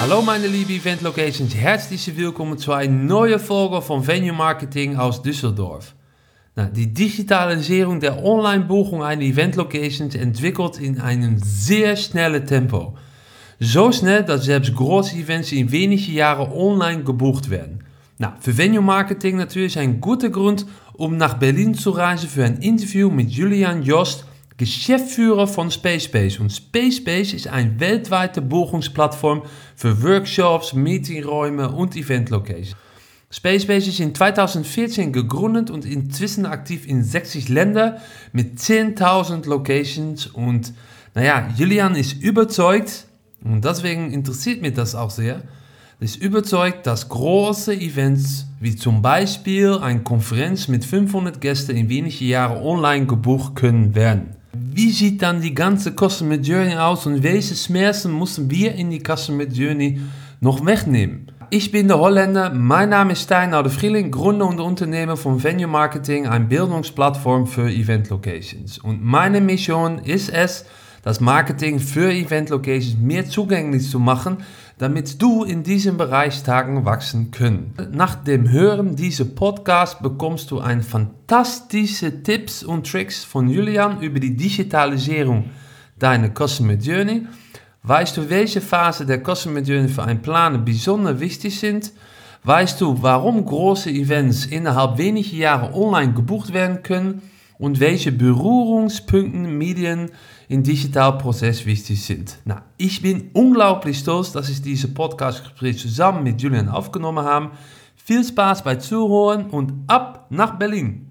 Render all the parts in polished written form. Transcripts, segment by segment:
Hallo meine liebe Event Locations, herzlich willkommen zu einer neuen Folge von Venue Marketing aus Düsseldorf. Die Digitalisierung der Online-Buchung einer Event Locations entwickelt in einem sehr schnellen Tempo. So schnell, dass selbst große Events in wenigen Jahren online gebucht werden. Für Venue Marketing natürlich ein guter Grund, um nach Berlin zu reisen für ein Interview mit Julian Jost, Geschäftsführer von Spacebase. Und Spacebase ist eine weltweite Buchungsplattform für Workshops, Meetingräume und Event-Locations. Spacebase ist in 2014 gegründet und inzwischen aktiv in 60 Ländern mit 10.000 Locations. Und Julian ist überzeugt, und deswegen interessiert mich das auch sehr, ist überzeugt, dass große Events wie zum Beispiel eine Konferenz mit 500 Gästen in wenigen Jahren online gebucht können werden. Wie sieht dann die ganze Customer Journey aus und welche Schmerzen müssen wir in die Customer Journey noch wegnehmen? Ich bin der Holländer, mein Name ist Steinhard Frieling, Gründer und Unternehmer von Venue Marketing, eine Bildungsplattform für Event Locations. Und meine Mission ist es, das Marketing für Event Locations mehr zugänglich zu machen, damit du in diesem Bereich Tagen wachsen können. Nach dem Hören dieser Podcast bekommst du ein fantastische Tipps und Tricks von Julian über die Digitalisierung deiner Customer Journey. Weißt du, welche Phase der Customer Journey für einen Planer besonders wichtig sind? Weißt du, warum große Events innerhalb weniger Jahre online gebucht werden können? Und welche Berührungspunkte Medien im Digitalprozess wichtig sind. Ich bin unglaublich stolz, dass ich dieses Podcast-Gespräch zusammen mit Julian aufgenommen habe. Viel Spaß beim Zuhören und ab nach Berlin.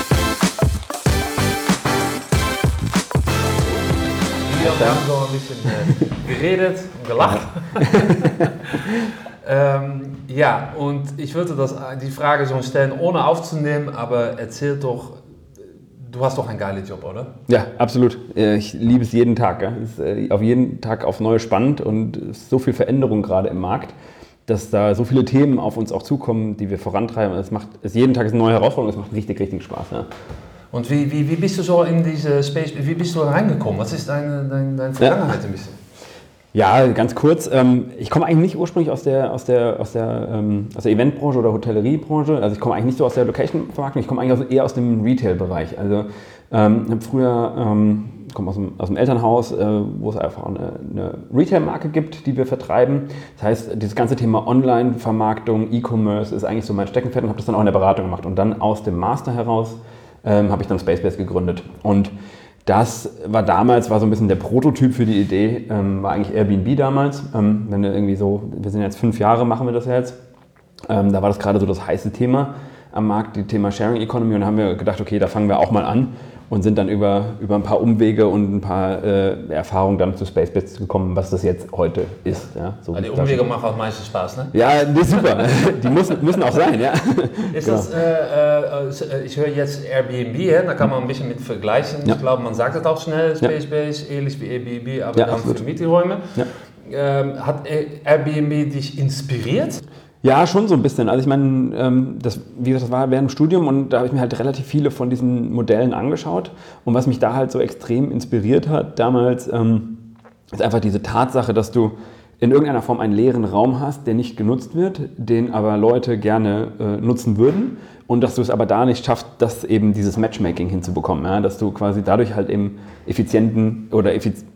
Wir haben so ein bisschen geredet und gelacht. Und ich würde die Frage so stellen, ohne aufzunehmen, aber erzähl doch, du hast doch einen geilen Job, oder? Ja, absolut. Ich liebe es jeden Tag. Ja. Es ist auf jeden Tag aufs Neue spannend und es ist so viel Veränderung gerade im Markt, dass da so viele Themen auf uns auch zukommen, die wir vorantreiben. Jeden Tag ist eine neue Herausforderung, es macht richtig, richtig Spaß. Ja. Und wie bist du so in diese Space, wie bist du reingekommen? Was ist deine Vergangenheit ein bisschen? Ja, ganz kurz. Ich komme eigentlich nicht ursprünglich aus der Eventbranche oder Hotelleriebranche. Also ich komme eigentlich nicht so aus der Location-Vermarktung, ich komme eigentlich eher aus dem Retail-Bereich. Also habe früher komme aus dem Elternhaus, wo es einfach eine Retail-Marke gibt, die wir vertreiben. Das heißt, dieses ganze Thema Online-Vermarktung, E-Commerce ist eigentlich so mein Steckenpferd und habe das dann auch in der Beratung gemacht. Und dann aus dem Master heraus habe ich dann Spacebase gegründet. Und das war so ein bisschen der Prototyp für die Idee, war eigentlich Airbnb damals. Wenn wir irgendwie so, wir sind jetzt 5 Jahre, machen wir das jetzt. Da war das gerade so das heiße Thema am Markt, das Thema Sharing Economy. Und da haben wir gedacht, okay, da fangen wir auch mal an und sind dann über ein paar Umwege und ein paar Erfahrungen dann zu Spacebase gekommen, was das jetzt heute ist. Ja, so die Umwege machen auch meistens Spaß, ne? Ja, super. Die müssen auch sein, ja. Ist das, ich höre jetzt Airbnb, da kann man ein bisschen mit vergleichen. Ja. Ich glaube, man sagt das auch schnell, Spacebase, ähnlich wie Airbnb, aber dann für Meetingräume. Ja. Hat Airbnb dich inspiriert? Ja, schon so ein bisschen. Also ich meine, das war während dem Studium und da habe ich mir halt relativ viele von diesen Modellen angeschaut. Und was mich da halt so extrem inspiriert hat damals, ist einfach diese Tatsache, dass du in irgendeiner Form einen leeren Raum hast, der nicht genutzt wird, den aber Leute gerne nutzen würden und dass du es aber da nicht schaffst, das eben dieses Matchmaking hinzubekommen, ja? Dass du quasi dadurch halt eben effizienten oder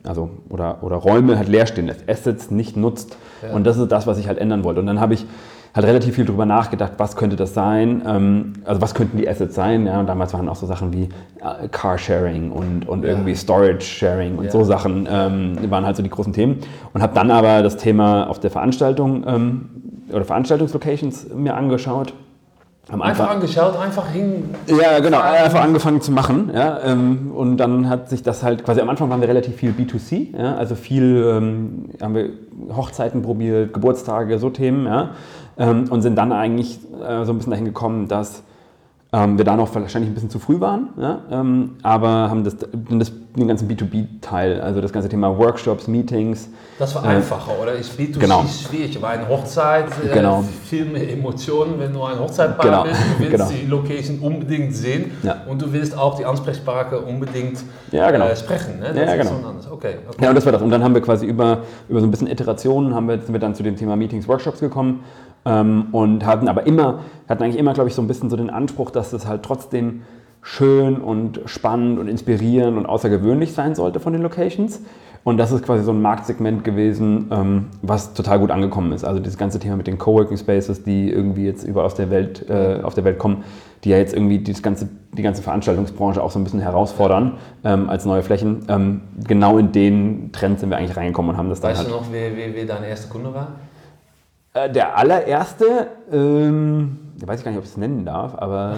Räume halt leer stehen lässt, Assets nicht nutzt. Ja. Und das ist das, was ich halt ändern wollte. Und dann habe ich halt relativ viel drüber nachgedacht, was könnte das sein, also was könnten die Assets sein, ja? Und damals waren auch so Sachen wie Carsharing und irgendwie Storage-Sharing und so Sachen waren halt so die großen Themen und habe dann aber das Thema auf der Veranstaltung oder Veranstaltungslocations mir angeschaut. Einfach angeschaut, einfach hin. Ja, genau, einfach angefangen zu machen. Ja, und dann hat sich das halt quasi, am Anfang waren wir relativ viel B2C, ja, also viel haben wir Hochzeiten probiert, Geburtstage, so Themen, ja, und sind dann eigentlich so ein bisschen dahin gekommen, dass wir da noch wahrscheinlich ein bisschen zu früh waren, ja, aber haben das den ganzen B2B-Teil, also das ganze Thema Workshops, Meetings. Das war einfacher, oder? Ist B2C genau. schwierig, aber eine Hochzeit, genau. viel mehr Emotionen, wenn du ein Hochzeitpaar bist, du willst die Location unbedingt sehen und du willst auch die Ansprechpartner unbedingt sprechen. Ne? Das ist so anders. Okay. Ja, und das war das. Und dann haben wir quasi über so ein bisschen Iterationen sind wir dann zu dem Thema Meetings, Workshops gekommen und hatten eigentlich immer, glaube ich, so ein bisschen so den Anspruch, dass es halt trotzdem schön und spannend und inspirierend und außergewöhnlich sein sollte von den Locations. Und das ist quasi so ein Marktsegment gewesen, was total gut angekommen ist. Also dieses ganze Thema mit den Coworking Spaces, die irgendwie jetzt überall auf der Welt kommen, die ja jetzt irgendwie die ganze Veranstaltungsbranche auch so ein bisschen herausfordern als neue Flächen. Genau in den Trend sind wir eigentlich reingekommen und haben das dann Weißt du noch, wer dein erster Kunde war? Der allererste, ich weiß gar nicht, ob ich es nennen darf, aber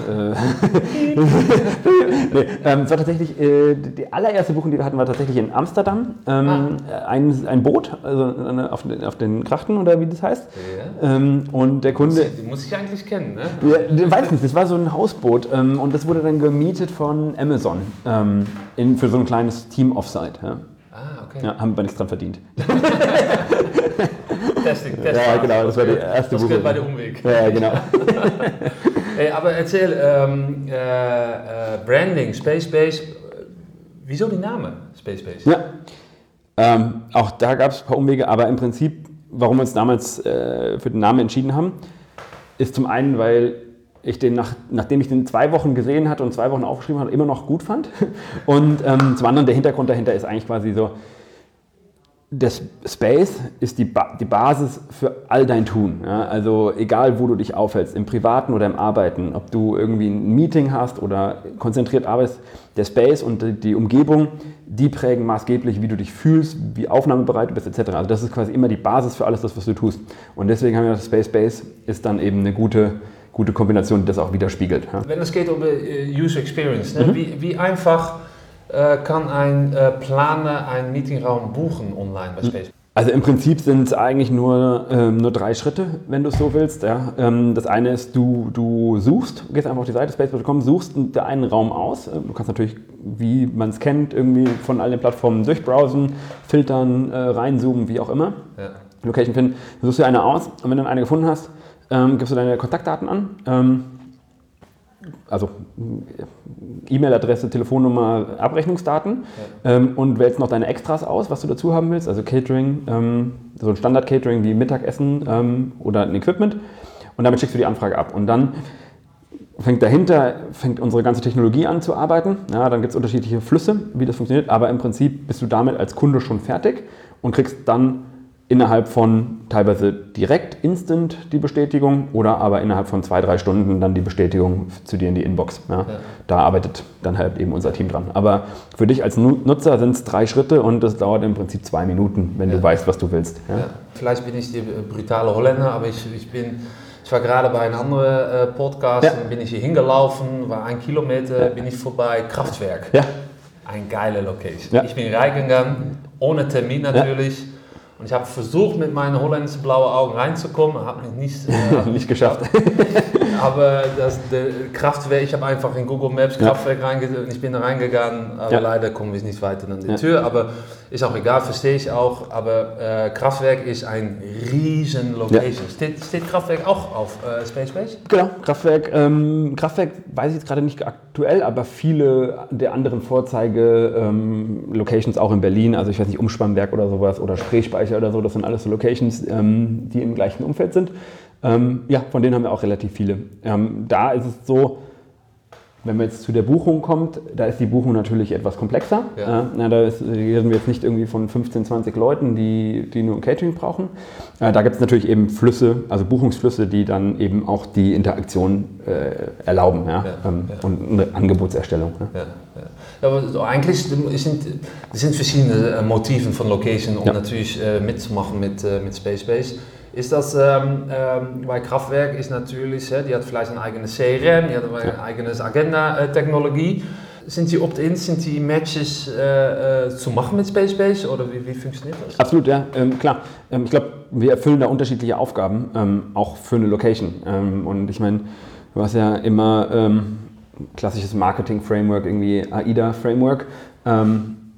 es war tatsächlich, die allererste Buchung, die wir hatten, war tatsächlich in Amsterdam. Ein Boot, also auf den Krachten oder wie das heißt. Ja. Und der Kunde... Die muss ich eigentlich kennen, ne? Ja, weiß nicht, das war so ein Hausboot und das wurde dann gemietet von Amazon für so ein kleines Team-Offsite. Ja. Okay. Ja, haben wir nichts dran verdient. Testing. Ja, genau, das war die erste Buchung. Das geht bei der Umweg. Ja, genau. Aber erzähl, Branding, Spacebase, wieso die Name Spacebase? Ja, auch da gab es ein paar Umwege, aber im Prinzip, warum wir uns damals für den Namen entschieden haben, ist zum einen, weil ich den, nachdem ich den 2 Wochen gesehen hatte und 2 Wochen aufgeschrieben hatte, immer noch gut fand. Und zum anderen, der Hintergrund dahinter ist eigentlich quasi so, das Space ist die Basis für all dein Tun. Ja? Also egal, wo du dich aufhältst, im Privaten oder im Arbeiten, ob du irgendwie ein Meeting hast oder konzentriert arbeitest, der Space und die Umgebung, die prägen maßgeblich, wie du dich fühlst, wie aufnahmebereit du bist, etc. Also das ist quasi immer die Basis für alles, was du tust. Und deswegen haben wir das Space Base ist dann eben eine gute Kombination, die das auch widerspiegelt. Ja? Wenn es geht um User Experience, ne? Wie einfach kann ein Planer einen Meetingraum buchen online bei Spacebase? Also im Prinzip sind es eigentlich nur 3 Schritte, wenn du es so willst. Ja. Das eine ist, du suchst, gehst einfach auf die Seite spacebase.com, suchst einen Raum aus. Du kannst natürlich, wie man es kennt, irgendwie von all den Plattformen durchbrowsen, filtern, reinzoomen, wie auch immer. Ja. Location finden. Dann suchst du eine aus und wenn du dann eine gefunden hast, gibst du deine Kontaktdaten an. Also E-Mail-Adresse, Telefonnummer, Abrechnungsdaten und wählst noch deine Extras aus, was du dazu haben willst, also Catering, so ein Standard-Catering wie Mittagessen oder ein Equipment und damit schickst du die Anfrage ab und dann fängt unsere ganze Technologie an zu arbeiten, ja, dann gibt es unterschiedliche Flüsse, wie das funktioniert, aber im Prinzip bist du damit als Kunde schon fertig und kriegst dann innerhalb von teilweise direkt instant die Bestätigung oder aber innerhalb von 2-3 Stunden dann die Bestätigung zu dir in die Inbox. Ja. Ja. Da arbeitet dann halt eben unser Team dran. Aber für dich als Nutzer sind es 3 Schritte und das dauert im Prinzip 2 Minuten, wenn du weißt, was du willst. Ja. Ja. Vielleicht bin ich der brutale Holländer, aber ich war gerade bei einem anderen Podcast und bin ich hier hingelaufen, war 1 Kilometer, bin ich vorbei, Kraftwerk. Ja. Eine geile Location. Ja. Ich bin reingegangen, ohne Termin natürlich. Ja. Und ich habe versucht, mit meinen holländischen blauen Augen reinzukommen, habe mich nicht geschafft. Aber der Kraftwerk, ich habe einfach in Google Maps Kraftwerk reingegangen, ich bin da reingegangen, aber leider kommen wir nicht weiter an die Tür. Aber ist auch egal, verstehe ich auch. Aber Kraftwerk ist ein riesen Location. Steht Kraftwerk auch auf Spacebase? Genau, Kraftwerk weiß ich jetzt gerade nicht aktuell, aber viele der anderen Vorzeige-Locations auch in Berlin, also ich weiß nicht, Umspannwerk oder sowas oder Spreespeicher oder so, das sind alles so Locations, die im gleichen Umfeld sind. Von denen haben wir auch relativ viele. Da ist es so, wenn man jetzt zu der Buchung kommt, da ist die Buchung natürlich etwas komplexer. Ja. Da sind wir jetzt nicht irgendwie von 15, 20 Leuten, die nur ein Catering brauchen. Da gibt es natürlich eben Flüsse, also Buchungsflüsse, die dann eben auch die Interaktion erlauben und eine Angebotserstellung. Ja, aber so eigentlich sind verschiedene Motiven von Location, um natürlich mitzumachen mit Spacebase. Ist das, bei Kraftwerk ist natürlich, die hat vielleicht ein eigenes CRM, die hat eine eigene Agenda-Technologie. Sind die Opt-ins, sind die Matches zu machen mit Spacebase oder wie funktioniert das? Absolut, ja, klar. Ich glaube, wir erfüllen da unterschiedliche Aufgaben, auch für eine Location. Und ich meine, du hast ja immer klassisches Marketing-Framework, irgendwie AIDA-Framework.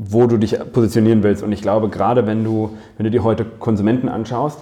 wo du dich positionieren willst. Und ich glaube, gerade wenn du dir heute Konsumenten anschaust,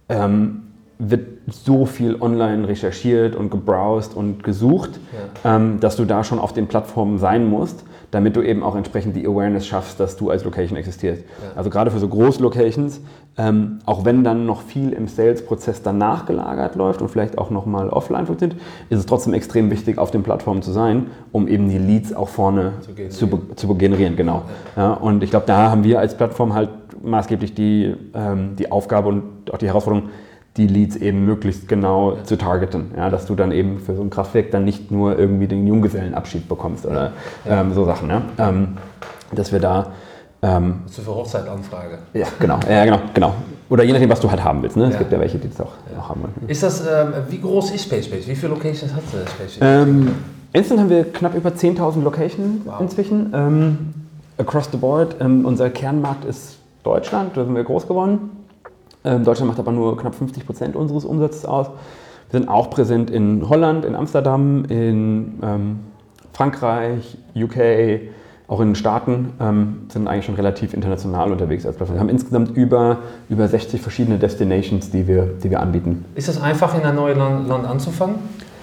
wird so viel online recherchiert und gebrowst und gesucht, dass du da schon auf den Plattformen sein musst, damit du eben auch entsprechend die Awareness schaffst, dass du als Location existierst. Ja. Also gerade für so große Locations, auch wenn dann noch viel im Sales-Prozess danach gelagert läuft und vielleicht auch nochmal offline funktioniert, ist es trotzdem extrem wichtig, auf den Plattformen zu sein, um eben die Leads auch vorne zu generieren. Genau. Ja, und ich glaube, da haben wir als Plattform halt maßgeblich die Aufgabe und auch die Herausforderung, die Leads eben möglichst genau zu targeten. Ja, dass du dann eben für so ein Kraftwerk dann nicht nur irgendwie den Junggesellenabschied bekommst oder so Sachen. Ja? Dass wir da... Was für Hochzeitanfrage. Ja, genau. Oder je nachdem, was du halt haben willst. Ne? Es gibt ja welche, die das auch haben wollen. Ist das, wie groß ist Spacebase? Wie viele Locations hat Spacebase? Instant haben wir knapp über 10.000 Locations inzwischen. Across the board. Unser Kernmarkt ist Deutschland, da sind wir groß geworden. Deutschland macht aber nur knapp 50% unseres Umsatzes aus. Wir sind auch präsent in Holland, in Amsterdam, in Frankreich, UK, auch in den Staaten, sind eigentlich schon relativ international unterwegs als Plattform. Wir haben insgesamt über 60 verschiedene Destinations, die wir anbieten. Ist es einfach, in ein neues Land anzufangen?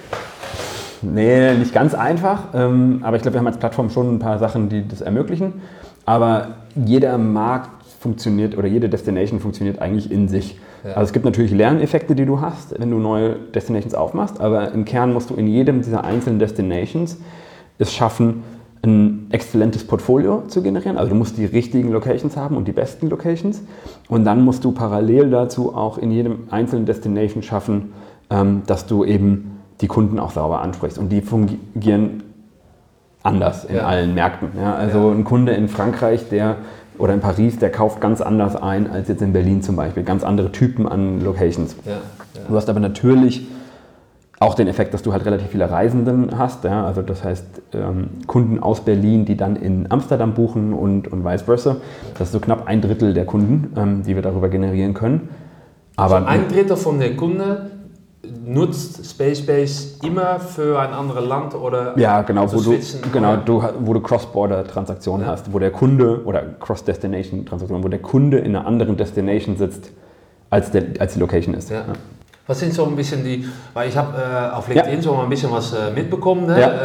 Nee, nicht ganz einfach, aber ich glaube, wir haben als Plattform schon ein paar Sachen, die das ermöglichen. Aber jeder Markt funktioniert oder jede Destination funktioniert eigentlich in sich. Ja. Also es gibt natürlich Lerneffekte, die du hast, wenn du neue Destinations aufmachst, aber im Kern musst du in jedem dieser einzelnen Destinations es schaffen, ein exzellentes Portfolio zu generieren. Also du musst die richtigen Locations haben und die besten Locations und dann musst du parallel dazu auch in jedem einzelnen Destination schaffen, dass du eben die Kunden auch sauber ansprichst und die fungieren anders in allen Märkten. Ja, also ein Kunde in Frankreich, oder in Paris, der kauft ganz anders ein als jetzt in Berlin zum Beispiel. Ganz andere Typen an Locations. Du hast aber natürlich auch den Effekt, dass du halt relativ viele Reisenden hast. Ja? Also das heißt, Kunden aus Berlin, die dann in Amsterdam buchen und vice versa. Das ist so knapp 1/3 der Kunden, die wir darüber generieren können. Aber also 1/3 von den Kunden nutzt Spacebase immer für ein anderes Land oder genau, wo du Cross-Border-Transaktionen hast, wo der Kunde oder Cross-Destination-Transaktionen, wo der Kunde in einer anderen Destination sitzt, als die Location ist. Ja. Was sind so ein bisschen weil ich habe auf LinkedIn so mal ein bisschen was mitbekommen. Ne? Ja.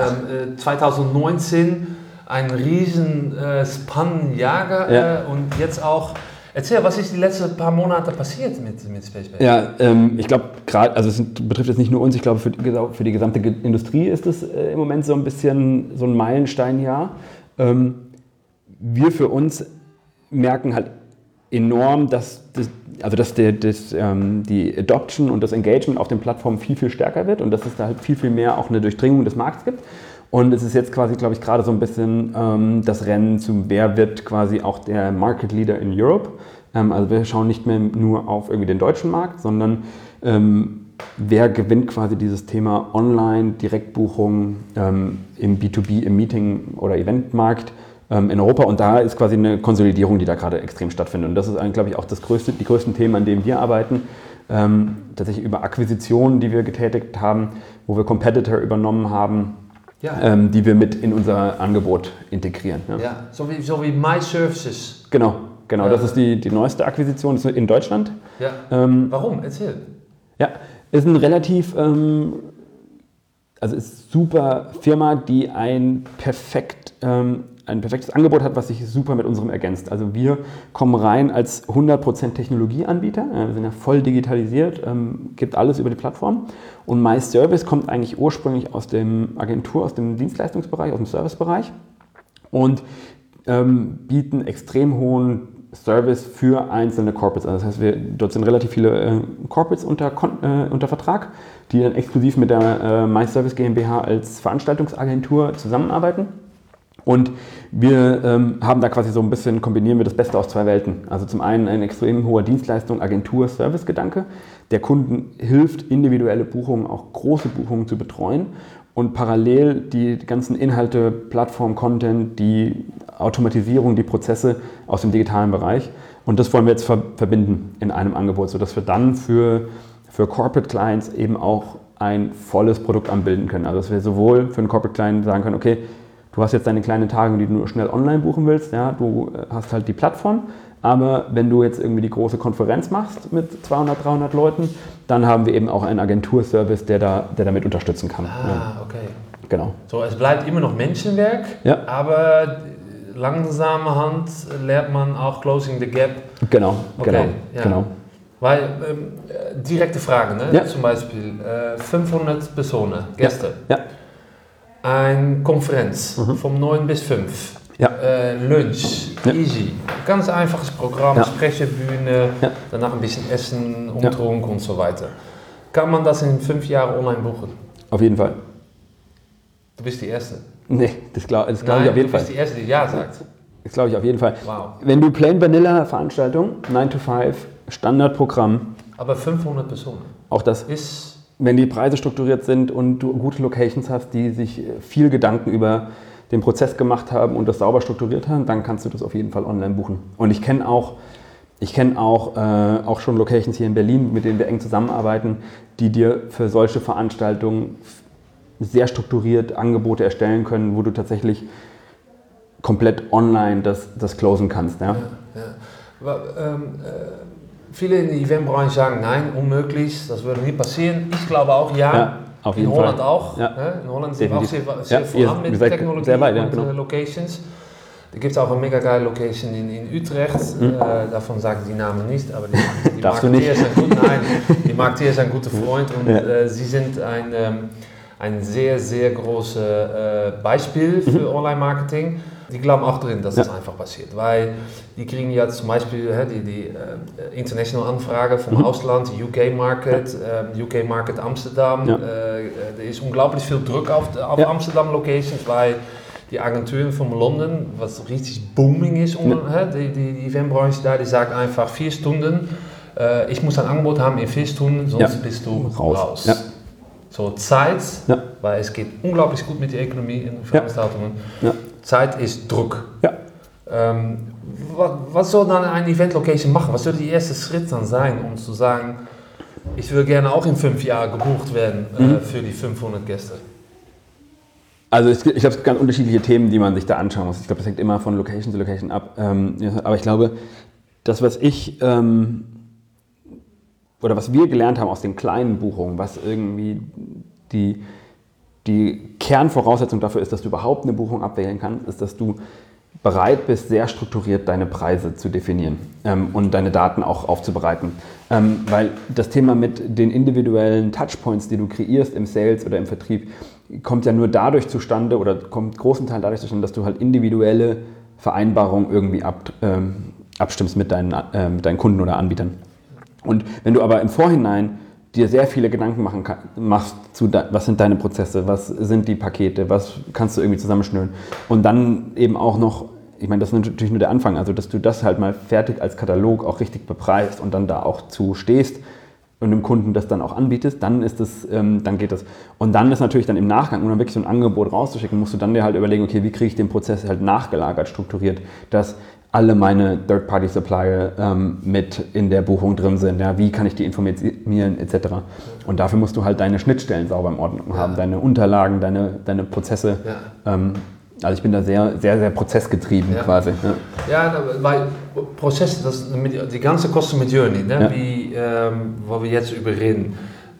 2019 ein riesen Span-Jager und jetzt auch. Erzähl, was ist die letzten paar Monate passiert mit Spacebase? Ja, ich glaube, gerade, also es betrifft jetzt nicht nur uns, ich glaube, für die gesamte Industrie ist es im Moment so ein bisschen so ein Meilensteinjahr. Wir für uns merken halt enorm, dass die Adoption und das Engagement auf den Plattformen viel, viel stärker wird und dass es da halt viel, viel mehr auch eine Durchdringung des Markts gibt. Und es ist jetzt quasi, glaube ich, gerade so ein bisschen das Rennen zum, wer wird quasi auch der Market Leader in Europe. Also wir schauen nicht mehr nur auf irgendwie den deutschen Markt, sondern wer gewinnt quasi dieses Thema Online, Direktbuchung im B2B, im Meeting- oder Eventmarkt in Europa. Und da ist quasi eine Konsolidierung, die da gerade extrem stattfindet. Und das ist, glaube ich, auch die größten Themen, an denen wir arbeiten. Tatsächlich über Akquisitionen, die wir getätigt haben, wo wir Competitor übernommen haben, die wir mit in unser Angebot integrieren. Ja, so wie MyServices. Genau, das ist die neueste Akquisition, das ist in Deutschland. Ja. Warum? Erzähl. Ja, ist ein relativ, ist super Firma, die ein perfektes Angebot hat, was sich super mit unserem ergänzt. Also wir kommen rein als 100% Technologieanbieter, wir sind ja voll digitalisiert, gibt alles über die Plattform und MyService kommt eigentlich ursprünglich aus dem Dienstleistungsbereich, aus dem Servicebereich und bieten extrem hohen Service für einzelne Corporates. Also das heißt, dort sind relativ viele Corporates unter Vertrag, die dann exklusiv mit der MyService GmbH als Veranstaltungsagentur zusammenarbeiten. Und wir haben da quasi so ein bisschen, kombinieren wir das Beste aus zwei Welten. Also zum einen ein extrem hoher Dienstleistung, Agentur, Service-Gedanke. Der Kunden hilft, individuelle Buchungen, auch große Buchungen zu betreuen. Und parallel die ganzen Inhalte, Plattform, Content, die Automatisierung, die Prozesse aus dem digitalen Bereich. Und das wollen wir jetzt verbinden in einem Angebot, sodass wir dann für Corporate Clients eben auch ein volles Produkt anbilden können. Also dass wir sowohl für einen Corporate Client sagen können, okay, du hast jetzt deine kleine Tagung, die du nur schnell online buchen willst, ja, du hast halt die Plattform, aber wenn du jetzt irgendwie die große Konferenz machst mit 200, 300 Leuten, dann haben wir eben auch einen Agenturservice, der damit unterstützen kann. Okay. Genau. So, es bleibt immer noch Menschenwerk, aber langsamerhand lernt man auch Closing the Gap. Genau. Weil, direkte Frage, ne? Ja. Zum Beispiel 500 Personen, Gäste. Ja. Eine Konferenz von 9 bis 5. Ja. Lunch, easy. Ganz einfaches Programm, Sprecherbühne, danach ein bisschen Essen, Umtrunk und so weiter. Kann man das in 5 Jahren online buchen? Auf jeden Fall. Du bist die Erste. Nee, das glaube ich auf jeden Fall. Du bist die Erste, die Ja sagt. Das glaube ich auf jeden Fall. Wow. Wenn du Plain Vanilla Veranstaltung, 9 to 5, Standardprogramm. Aber 500 Personen. Auch das ist, wenn die Preise strukturiert sind und du gute Locations hast, die sich viel Gedanken über den Prozess gemacht haben und das sauber strukturiert haben, dann kannst du das auf jeden Fall online buchen. Und ich kenne auch schon Locations hier in Berlin, mit denen wir eng zusammenarbeiten, die dir für solche Veranstaltungen sehr strukturiert Angebote erstellen können, wo du tatsächlich komplett online das closen kannst. Ja? Viele in der Eventbranche sagen, nein, unmöglich, das würde nie passieren. Ich glaube auch, auf jeden in Holland Fall. auch. Ja. Ne? In Holland sind wir auch sehr ihr voran mit seid Technologie sehr weit, und Locations. Da gibt es auch eine mega geile Location in Utrecht. Davon sage ich die Namen nicht, aber die Marketeer ist die Marketeer ist ein guter Freund und sie sind ein sehr, sehr großes Beispiel für Online-Marketing. Die glauben auch drin, dass das einfach passiert, weil die kriegen ja zum Beispiel die international Anfrage vom Ausland, UK Market Amsterdam. Er ist unglaublich viel Druck auf Amsterdam Locations, weil die Agenturen von London, was richtig booming ist, die Eventbranche da, die sagt einfach 4 Stunden, ich muss ein Angebot haben in 4 Stunden, sonst bist du raus. Ja. So Zeit, weil es geht unglaublich gut mit der Ökonomie in Veranstaltungen. Zeit ist Druck. Was soll dann eine Event-Location machen? Was soll der erste Schritt dann sein, um zu sagen, ich will gerne auch in 5 Jahren gebucht werden für die 500 Gäste? Also ich glaube, es gibt ganz unterschiedliche Themen, die man sich da anschauen muss. Ich glaube, das hängt immer von Location zu Location ab. Aber ich glaube, das, was was wir gelernt haben aus den kleinen Buchungen, was irgendwie die Kernvoraussetzung dafür ist, dass du überhaupt eine Buchung abwählen kannst, ist, dass du bereit bist, sehr strukturiert deine Preise zu definieren und deine Daten auch aufzubereiten. Weil das Thema mit den individuellen Touchpoints, die du kreierst im Sales oder im Vertrieb, kommt ja nur dadurch zustande oder kommt großen Teil dadurch zustande, dass du halt individuelle Vereinbarungen irgendwie abstimmst mit deinen Kunden oder Anbietern. Und wenn du aber im Vorhinein dir sehr viele Gedanken machst zu, was sind deine Prozesse, was sind die Pakete, was kannst du irgendwie zusammenschnüren und dann eben auch noch, ich meine, das ist natürlich nur der Anfang, also dass du das halt mal fertig als Katalog auch richtig bepreist und dann da auch zu stehst und dem Kunden das dann auch anbietest, dann geht das. Und dann ist natürlich dann im Nachgang, um dann wirklich so ein Angebot rauszuschicken, musst du dann dir halt überlegen, okay, wie kriege ich den Prozess halt nachgelagert, strukturiert, dass alle meine Third-Party-Supplier mit in der Buchung drin sind, ja, wie kann ich die informieren etc. Und dafür musst du halt deine Schnittstellen sauber in Ordnung haben, deine Unterlagen, deine Prozesse. Also ich bin da sehr, sehr, sehr prozessgetrieben quasi. Ja, weil Prozess, das die ganze Customer Journey, ne, wo wir jetzt über reden,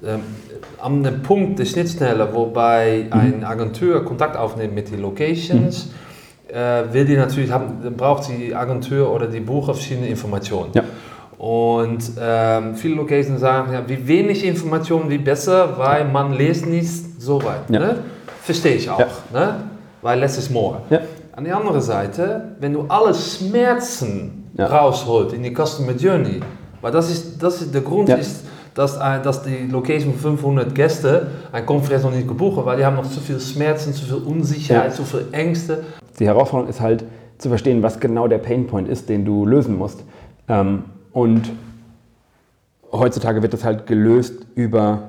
an dem Punkt der Schnittstelle, wobei eine Agentur Kontakt aufnimmt mit den Locations, will die natürlich haben, dann braucht die Agentur oder die Bucher verschiedene Informationen. Und viele Locations sagen, wie wenig Informationen, wie besser, weil man liest nicht so weit. Ne? Verstehe ich auch, ne? Weil less is more. An der anderen Seite, wenn du alle Schmerzen rausholt in die Customer Journey, weil das ist der Grund ist, dass die Location von 500 Gäste eine Konferenz noch nicht gebucht hat, weil die haben noch zu viel Schmerzen, zu viel Unsicherheit, zu viel Ängste. Die Herausforderung ist halt zu verstehen, was genau der Painpoint ist, den du lösen musst. Und heutzutage wird das halt gelöst über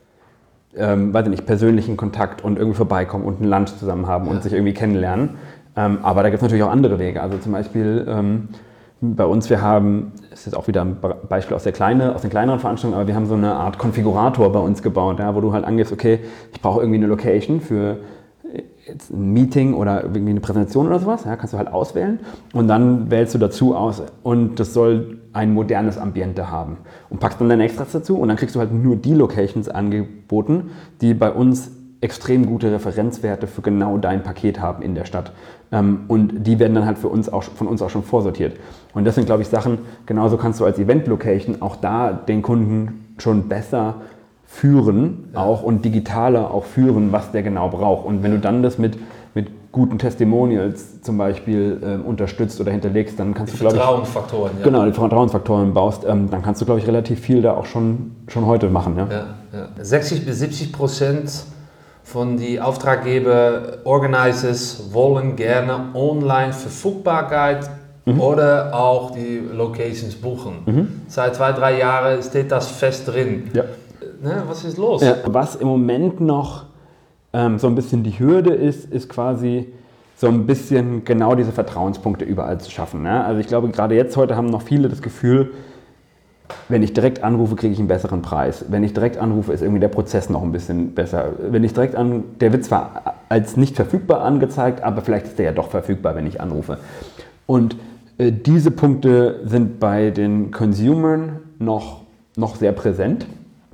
persönlichen Kontakt und irgendwie vorbeikommen und ein Lunch zusammen haben und sich irgendwie kennenlernen. Aber da gibt es natürlich auch andere Wege. Also zum Beispiel bei uns, das ist jetzt auch wieder ein Beispiel aus den kleineren Veranstaltungen, aber wir haben so eine Art Konfigurator bei uns gebaut, wo du halt angibst, okay, ich brauche irgendwie eine Location für jetzt ein Meeting oder irgendwie eine Präsentation oder sowas, ja, kannst du halt auswählen und dann wählst du dazu aus und das soll ein modernes Ambiente haben und packst dann deine Extras dazu und dann kriegst du halt nur die Locations angeboten, die bei uns extrem gute Referenzwerte für genau dein Paket haben in der Stadt. Und die werden dann halt von uns auch schon vorsortiert. Und das sind, glaube ich, Sachen, genauso kannst du als Event-Location auch da den Kunden schon besser führen auch und digitaler auch führen, was der genau braucht. Und wenn du dann das mit guten Testimonials zum Beispiel unterstützt oder hinterlegst, dann kannst du, glaube ich... Vertrauensfaktoren, ja. Genau, die Vertrauensfaktoren baust, dann kannst du, glaube ich, relativ viel da auch schon heute machen. Ja? Ja. 60-70% von die Auftraggeber, Organizers wollen gerne online Verfügbarkeit oder auch die Locations buchen. Seit 2-3 Jahren steht das fest drin. Ja. Ne, was ist los? Ja. Was im Moment noch so ein bisschen die Hürde ist quasi so ein bisschen genau diese Vertrauenspunkte überall zu schaffen. Ne? Also ich glaube, gerade jetzt heute haben noch viele das Gefühl, wenn ich direkt anrufe, kriege ich einen besseren Preis. Wenn ich direkt anrufe, ist irgendwie der Prozess noch ein bisschen besser. Wenn ich direkt der wird zwar als nicht verfügbar angezeigt, aber vielleicht ist der ja doch verfügbar, wenn ich anrufe. Und diese Punkte sind bei den Consumern noch sehr präsent.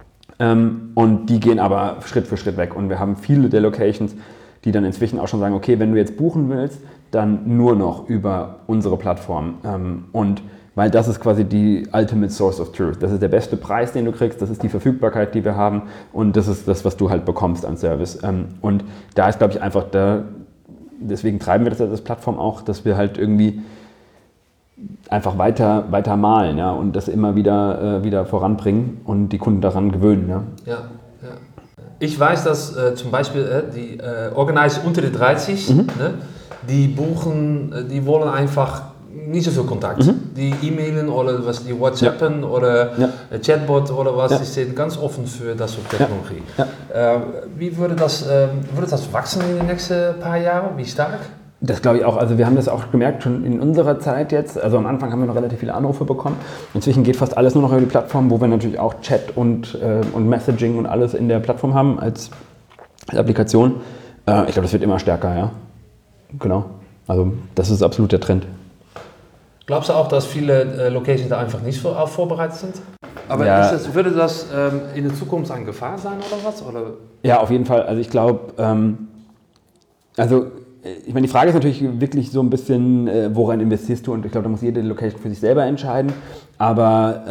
Und die gehen aber Schritt für Schritt weg. Und wir haben viele der Locations, die dann inzwischen auch schon sagen, okay, wenn du jetzt buchen willst, dann nur noch über unsere Plattform. Und weil das ist quasi die Ultimate Source of Truth. Das ist der beste Preis, den du kriegst, das ist die Verfügbarkeit, die wir haben und das ist das, was du halt bekommst an Service. Und da ist, glaube ich, einfach deswegen treiben wir das als Plattform auch, dass wir halt irgendwie einfach weiter malen, ja, und das immer wieder voranbringen und die Kunden daran gewöhnen. Ja. Ich weiß, dass zum Beispiel die Organizer unter die 30, ne, die buchen, die wollen einfach nicht so viel Kontakt. Die E-Mailen oder was die WhatsAppen oder Chatbot oder was, die sind ganz offen für das so Technologie. Wie würde das wachsen in den nächsten paar Jahren? Wie stark? Das glaube ich auch. Also wir haben das auch gemerkt schon in unserer Zeit jetzt. Also am Anfang haben wir noch relativ viele Anrufe bekommen. Inzwischen geht fast alles nur noch über die Plattform, wo wir natürlich auch Chat und Messaging und alles in der Plattform haben als Applikation. Ich glaube, das wird immer stärker, ja. Genau. Also das ist absolut der Trend. Glaubst du auch, dass viele Locations da einfach nicht vorbereitet sind? Aber würde das in der Zukunft eine Gefahr sein oder was? Oder? Ja, auf jeden Fall. Also ich glaube, ich meine, die Frage ist natürlich wirklich so ein bisschen, woran investierst du? Und ich glaube, da muss jede Location für sich selber entscheiden. Aber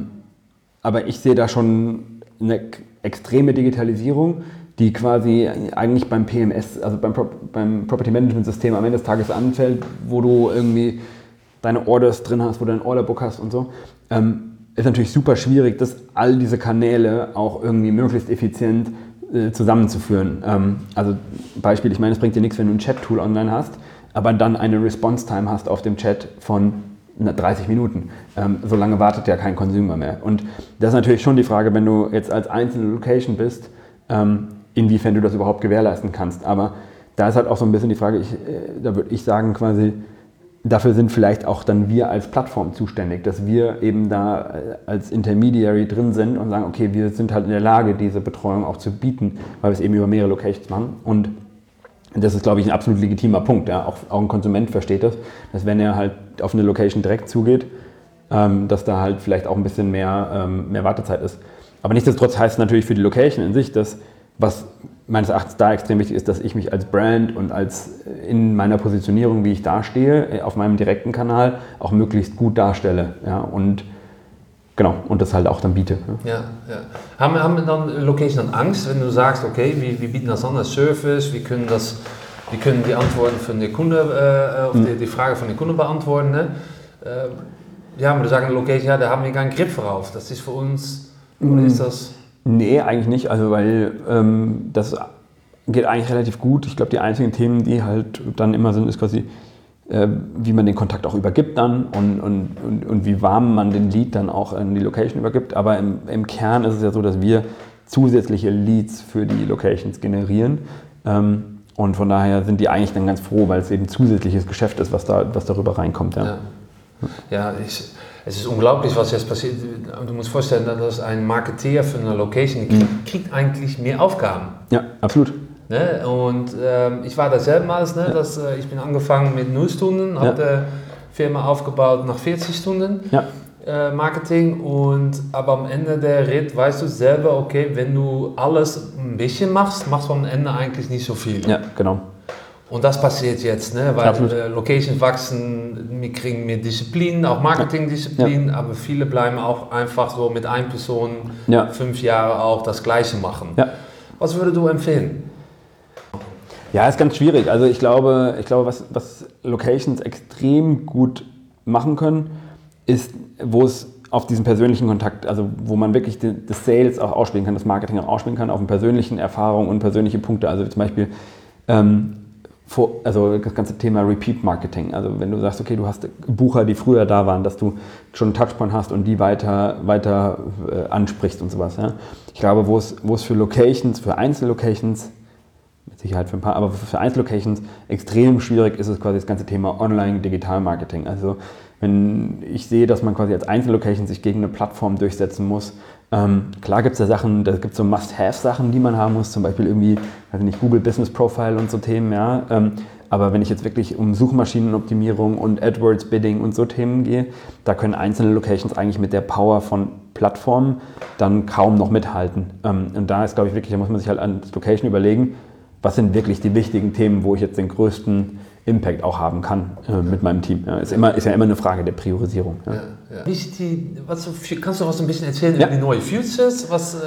ich sehe da schon eine extreme Digitalisierung, die quasi eigentlich beim PMS, also beim Property Management System am Ende des Tages anfällt, wo du irgendwie deine Orders drin hast, wo du dein Orderbook hast und so. Ist natürlich super schwierig, all diese Kanäle auch irgendwie möglichst effizient zusammenzuführen. Also Beispiel, ich meine, es bringt dir nichts, wenn du ein Chat-Tool online hast, aber dann eine Response-Time hast auf dem Chat von 30 Minuten. So lange wartet ja kein Consumer mehr. Und das ist natürlich schon die Frage, wenn du jetzt als einzelne Location bist, inwiefern du das überhaupt gewährleisten kannst. Aber da ist halt auch so ein bisschen die Frage, da würde ich sagen quasi, dafür sind vielleicht auch dann wir als Plattform zuständig, dass wir eben da als Intermediary drin sind und sagen, okay, wir sind halt in der Lage, diese Betreuung auch zu bieten, weil wir es eben über mehrere Locations machen. Und das ist, glaube ich, ein absolut legitimer Punkt. Ja. Auch ein Konsument versteht das, dass wenn er halt auf eine Location direkt zugeht, dass da halt vielleicht auch ein bisschen mehr Wartezeit ist. Aber nichtsdestotrotz heißt es natürlich für die Location in sich, dass was meines Erachtens da extrem wichtig ist, dass ich mich als Brand und als in meiner Positionierung, wie ich dastehe, auf meinem direkten Kanal auch möglichst gut darstelle. Ja, und genau, und das halt auch dann biete. Ja. Haben dann Location dann Angst, wenn du sagst, okay, wir bieten das an als Service, wir können die Antworten von der Kunde, die Frage von den Kunden beantworten. Ne? Aber du sagst Location, da haben wir keinen Grip drauf. Das ist für uns, oder ist das... Nee, eigentlich nicht, also weil das geht eigentlich relativ gut. Ich glaube, die einzigen Themen, die halt dann immer sind, ist quasi, wie man den Kontakt auch übergibt dann und wie warm man den Lead dann auch an die Location übergibt. Aber im Kern ist es ja so, dass wir zusätzliche Leads für die Locations generieren. Und von daher sind die eigentlich dann ganz froh, weil es eben zusätzliches Geschäft ist, was darüber reinkommt. Es ist unglaublich, was jetzt passiert. Du musst vorstellen, dass ein Marketeer für eine Location kriegt eigentlich mehr Aufgaben. Ja, absolut. Ne? Und ich war da selbst, ne? Ich bin angefangen mit 0 Stunden, habe die Firma aufgebaut nach 40 Stunden Marketing aber am Ende der Ritt weißt du selber, okay, wenn du alles ein bisschen machst du am Ende eigentlich nicht so viel. Ja, genau. Und das passiert jetzt, ne? Weil Locations wachsen, wir kriegen mehr Disziplin, auch Marketingdisziplin, aber viele bleiben auch einfach so mit einer Person 5 Jahre auch das Gleiche machen. Ja. Was würdest du empfehlen? Ja, ist ganz schwierig. Also ich glaube, was Locations extrem gut machen können, ist, wo es auf diesen persönlichen Kontakt, also wo man wirklich das Sales auch ausspielen kann, das Marketing auch ausspielen kann, auf eine persönlichen Erfahrung und persönliche Punkte. Also zum Beispiel also das ganze Thema Repeat Marketing. Also wenn du sagst, okay, du hast Bucher, die früher da waren, dass du schon einen Touchpoint hast und die weiter ansprichst und sowas. Ja. Ich glaube, wo es für Locations, für Einzellocations, mit Sicherheit für ein paar, aber für Einzellocations extrem schwierig ist, quasi das ganze Thema Online-Digital-Marketing. Also wenn ich sehe, dass man quasi als Einzellocation sich gegen eine Plattform durchsetzen muss, klar gibt es da Sachen, da gibt es so Must-Have-Sachen, die man haben muss, zum Beispiel irgendwie, weiß nicht, Google Business Profile und so Themen, ja. Aber wenn ich jetzt wirklich um Suchmaschinenoptimierung und AdWords-Bidding und so Themen gehe, da können einzelne Locations eigentlich mit der Power von Plattformen dann kaum noch mithalten. Und da ist, glaube ich, wirklich, da muss man sich halt an das Location überlegen, was sind wirklich die wichtigen Themen, wo ich jetzt den größten Impact auch haben kann mit meinem Team. Ja, ist ja immer eine Frage der Priorisierung. Ja. Kannst du was ein bisschen erzählen über die neuen Futures? Was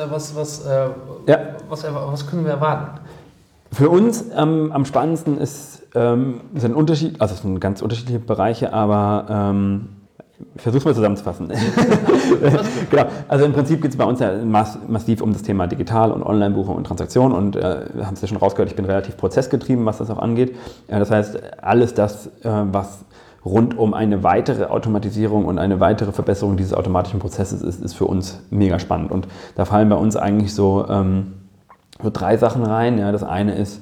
können wir erwarten? Für uns am spannendsten sind Unterschied, also es sind ganz unterschiedliche Bereiche, aber ich versuche es mal zusammenzufassen. Genau. Also im Prinzip geht es bei uns ja massiv um das Thema Digital- und Online-Buchung und Transaktion und wir haben es ja schon rausgehört, ich bin relativ prozessgetrieben, was das auch angeht. Das heißt, alles das, was rund um eine weitere Automatisierung und eine weitere Verbesserung dieses automatischen Prozesses ist für uns mega spannend. Und da fallen bei uns eigentlich so 3 Sachen rein. Ja, das eine ist,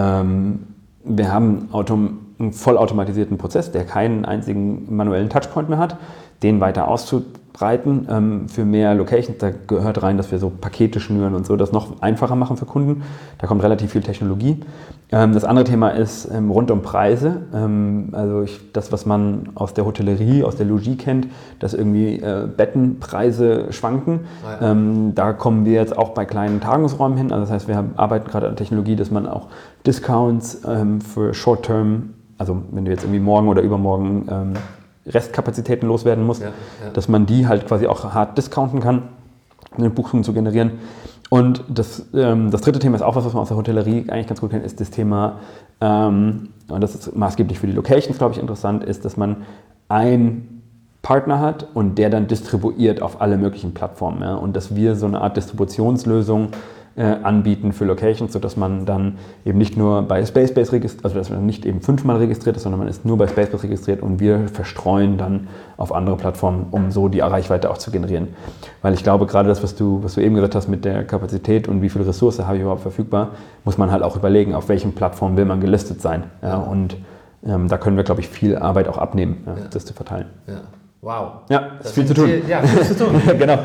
wir haben einen vollautomatisierten Prozess, der keinen einzigen manuellen Touchpoint mehr hat, den weiter auszubreiten für mehr Locations. Da gehört rein, dass wir so Pakete schnüren und so, das noch einfacher machen für Kunden. Da kommt relativ viel Technologie. Das andere Thema ist rund um Preise. Also das, was man aus der Hotellerie, aus der Logie kennt, dass irgendwie Bettenpreise schwanken. Da kommen wir jetzt auch bei kleinen Tagungsräumen hin. Also das heißt, wir arbeiten gerade an Technologie, dass man auch Discounts für Short-Term, also wenn du jetzt irgendwie morgen oder übermorgen Restkapazitäten loswerden musst, dass man die halt quasi auch hart discounten kann, um eine Buchung zu generieren. Und das dritte Thema ist auch was man aus der Hotellerie eigentlich ganz gut kennt, ist das Thema, und das ist maßgeblich für die Locations, glaube ich, interessant, ist, dass man einen Partner hat und der dann distribuiert auf alle möglichen Plattformen. Ja? Und dass wir so eine Art Distributionslösung anbieten für Locations, sodass man dann eben nicht nur bei Spacebase registriert, also dass man nicht eben 5-mal registriert ist, sondern man ist nur bei Spacebase registriert und wir verstreuen dann auf andere Plattformen, um so die Reichweite auch zu generieren. Weil ich glaube, gerade das, was du eben gesagt hast mit der Kapazität und wie viel Ressource habe ich überhaupt verfügbar, muss man halt auch überlegen, auf welchen Plattformen will man gelistet sein. Ja? Und da können wir, glaube ich, viel Arbeit auch abnehmen, das zu verteilen. Ja. Wow. Ja, das ist viel zu tun. Ja, viel zu tun. Genau.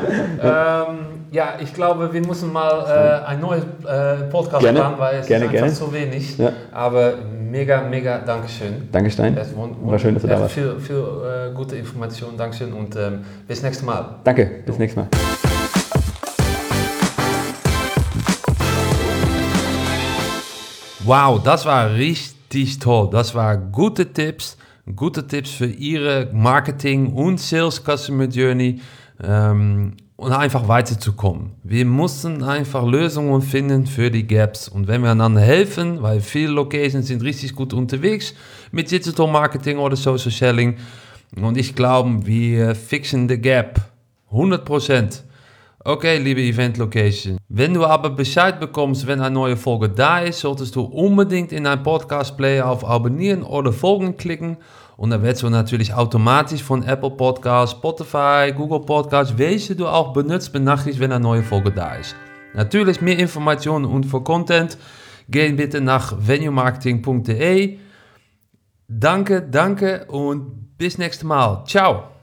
Ja, ich glaube, wir müssen mal ein neues Podcast machen, weil es ist einfach so wenig. Ja. Aber mega Dankeschön. Danke, Stein. War schön, dass du da warst. Viel gute Informationen. Dankeschön und bis nächstes Mal. Danke, bis nächstes Mal. Wow, das war richtig toll. Das waren gute Tipps für Ihre Marketing und Sales Customer Journey, und einfach weiterzukommen. Wir mussten einfach Lösungen finden für die Gaps. Und wenn wir einander helfen, weil viele Locations sind richtig gut unterwegs mit Digital Marketing oder Social Selling. Und ich glaube, wir fixen the Gap. 100%. Okay, liebe Event Location. Wenn du aber Bescheid bekommst, wenn eine neue Folge da ist, solltest du unbedingt in dein Podcast-Player auf Abonnieren oder Folgen klicken. Und dann wirst du natürlich automatisch von Apple Podcasts, Spotify, Google Podcasts, welche du auch benutzt, benachrichtigt, wenn eine neue Folge da ist. Natürlich mehr Informationen und für Content, geh bitte nach venuemarketing.de. Danke und bis nächstes Mal. Ciao.